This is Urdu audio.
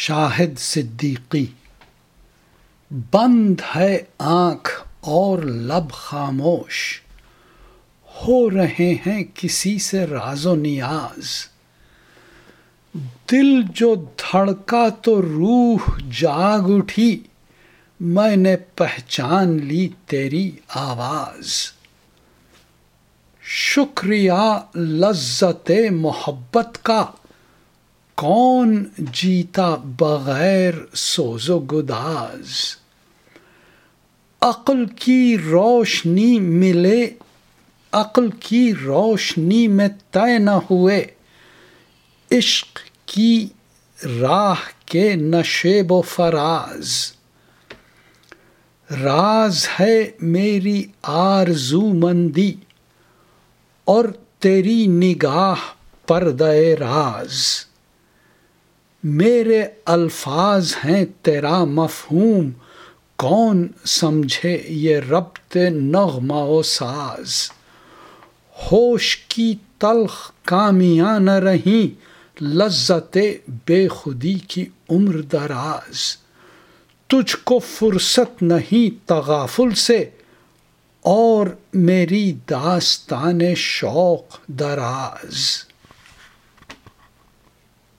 شاہد صدیقی۔ بند ہے آنکھ اور لب خاموش، ہو رہے ہیں کسی سے راز و نیاز، دل جو دھڑکا تو روح جاگ اٹھی، میں نے پہچان لی تیری آواز۔ شکریہ لذت محبت کا، کون جیتا بغیر سوز و گداز، عقل کی روشنی ملے، عقل کی روشنی میں طے نہ ہوئے، عشق کی راہ کے نشیب و فراز، راز ہے میری آرزو مندی اور تیری نگاہ پردہ راز، میرے الفاظ ہیں تیرا مفہوم، کون سمجھے یہ ربط نغمہ و ساز، ہوش کی تلخ کامیاں نہ رہیں، لذت بے خودی کی عمر دراز، تجھ کو فرصت نہیں تغافل سے، اور میری داستان شوق دراز۔